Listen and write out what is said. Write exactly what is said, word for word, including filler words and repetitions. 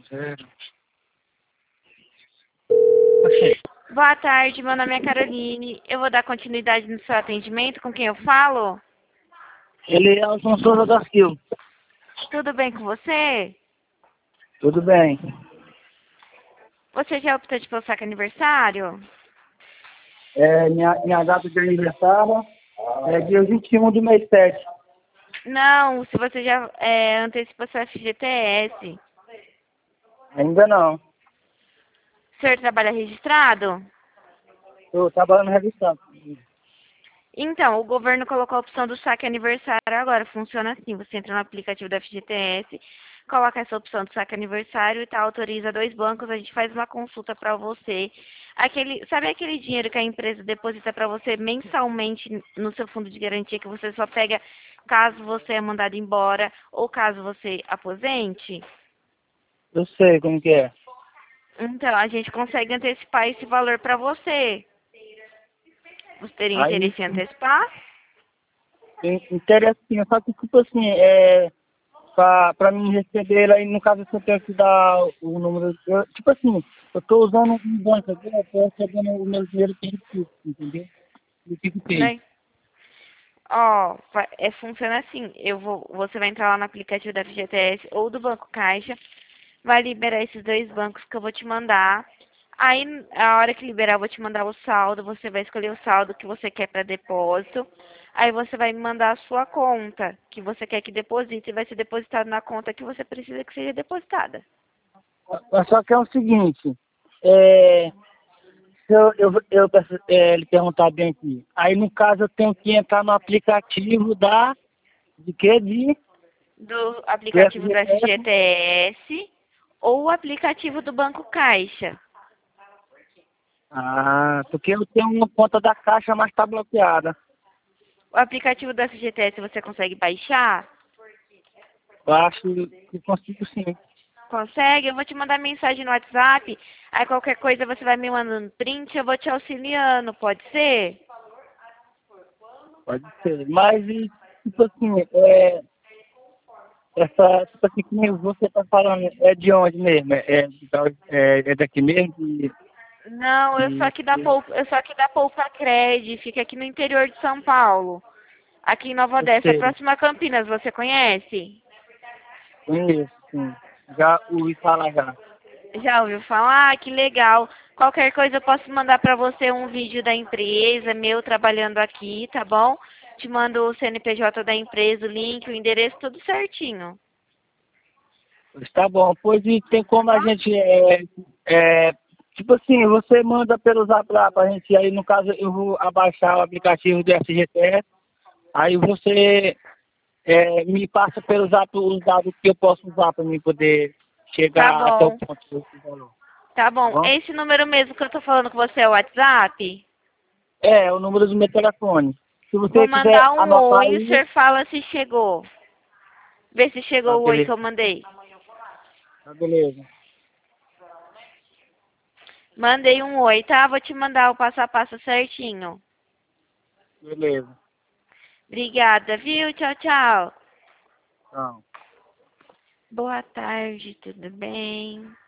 Zero. Oxê. Boa tarde, meu nome é Caroline. Eu vou dar continuidade no seu atendimento. Com quem eu falo? Ele é o João Souza da Silva. Tudo bem com você? Tudo bem. Você já optou de pelo aniversário? É, minha, minha data de aniversário é dia vinte e um do mês sete. Não, se você já é, antecipou seu F G T S. Ainda não. O senhor trabalha registrado? Estou trabalhando registrado. Então, o governo colocou a opção do saque aniversário agora. Funciona assim, você entra no aplicativo da F G T S, coloca essa opção do saque aniversário e tá, autoriza dois bancos, a gente faz uma consulta para você. Aquele, sabe aquele dinheiro que a empresa deposita para você mensalmente no seu fundo de garantia que você só pega caso você é mandado embora ou caso você aposente? Eu sei como que é. Então, a gente consegue antecipar esse valor para você. Você teria Aí, interesse em antecipar? interessinho, só que tipo assim, é, pra, pra mim receber aí, no caso eu tenho que dar o número, eu, tipo assim, eu tô usando um banco aqui, eu tô recebendo o meu dinheiro que ele entendeu? E o que que tem? Né? Ó, fa- é, funciona assim. Eu vou, você vai entrar lá no aplicativo da F G T S ou do Banco Caixa, vai liberar esses dois bancos que eu vou te mandar. Aí, a hora que liberar, eu vou te mandar o saldo. Você vai escolher o saldo que você quer para depósito. Aí você vai me mandar a sua conta que você quer que deposite e vai ser depositado na conta que você precisa que seja depositada. Mas só que é o seguinte, é, se eu, eu, eu peço, é, lhe perguntar bem aqui, aí no caso eu tenho que entrar no aplicativo da, de que? De, Do do aplicativo do F G T S. F G T S ou o aplicativo do Banco Caixa. Ah, porque eu tenho uma conta da Caixa, mas está bloqueada. O aplicativo do F G T S você consegue baixar? Eu acho que consigo sim. Consegue? Eu vou te mandar mensagem no WhatsApp. Aí qualquer coisa você vai me mandando print, eu vou te auxiliando, pode ser? Pode ser. Mas, e, tipo assim, é, essa, tipo assim, que nem você está falando, é de onde mesmo? É, é, é, é daqui mesmo? De, Não, eu sou de, aqui da Poupa, eu sou aqui da Poupa Cred, fica aqui no interior de São Paulo, aqui em Nova eu Odessa, sei, próxima a Campinas, você conhece? conheço, sim. Já ouvi falar já. Já ouviu falar? Ah, que legal. Qualquer coisa eu posso mandar para você um vídeo da empresa, meu trabalhando aqui, tá bom? Te mando o C N P J da empresa, o link, o endereço, tudo certinho. Está bom. Pois e tem Tá como a bom? gente, é, é, tipo assim, você manda pelo Zap lá pra gente, aí no caso eu vou abaixar o aplicativo do F G T S, aí você é, me passa pelo Zap os dados que eu posso usar para mim poder Tá chegar até o bom. ponto desse valor. Tá Tá bom. bom? Esse número mesmo que eu tô falando com você é o WhatsApp? É, é o número do meu telefone. Se Vou você quiser mandar um anotar oi e o aí, senhor fala se chegou. Vê se tá chegou o oi que beleza. eu mandei. Tá beleza. Mandei um oi, tá? Vou te mandar o passo a passo certinho. Beleza. Obrigada, viu? Tchau, tchau. Então. Boa tarde, tudo bem?